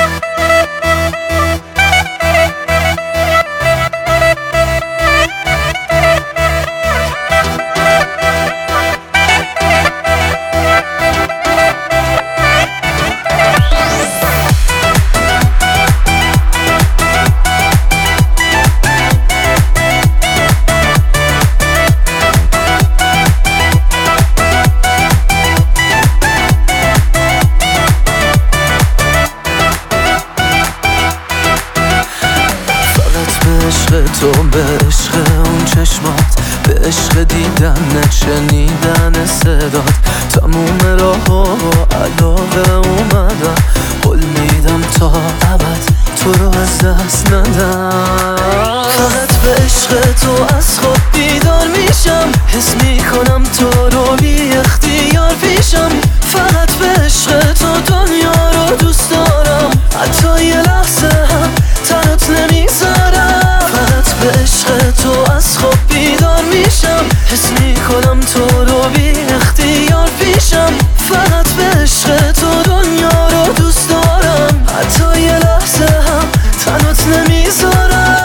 تو به عشق اون چشمات، به عشق دیدن شنیدن صدات، تموم راه و علاقه اومدم، قول میدم تا ابد تو رو از دست ندم. فقط به عشق تو از خواب بیدار میشم، حس میکنم تو رو بی اختیار پیشم. فقط به عشق تو دنیا رو دوست دارم، حتی یه لحظه هم تنت نمیذارم. به عشق تو از خواب بیدار میشم، حس میکنم تو رو بی اختیار پیشم. فقط به عشق تو دنیا رو دوست دارم، حتی یه لحظه هم تنت نمیذارم.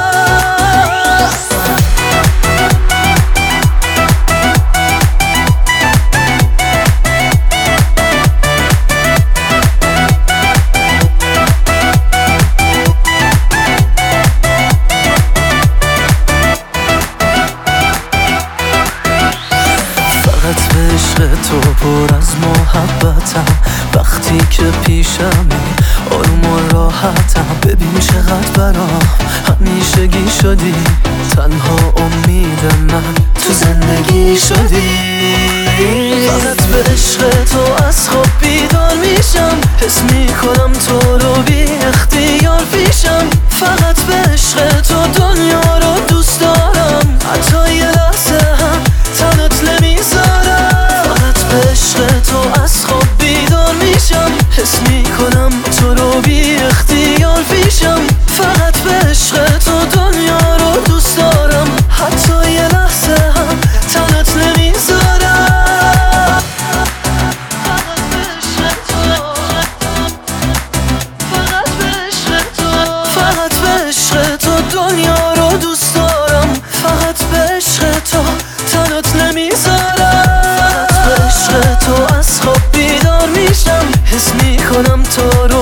تو پر از محبتم، وقتی که پیشمی آروم و راحتم. ببین چقدر برام همیشگی شدی، تنها امید من تو زندگی شدی. فقط به عشق تو از خواب بیدار میشم، حس میکنم تو رو بی اختیار پیشم. فقط به عشق تو دنیا رو دوست دارم، حتی یه لحظه هم تنت نمیذارم. به عشق تو از خواب بیدار میشم، حس میکنم تو رو بی اختیار پیشم. فقط به عشق تو دنیا رو دوست دارم، حتی یه لحظه هم تنت نمیذارم. فقط به عشق تو، فقط به عشق تو، فقط به عشق تو دنیا رو دوست دارم، فقط به عشق تو تنت نمیذارم. تو از خواب بیدار میشم، حس میکنم تو رو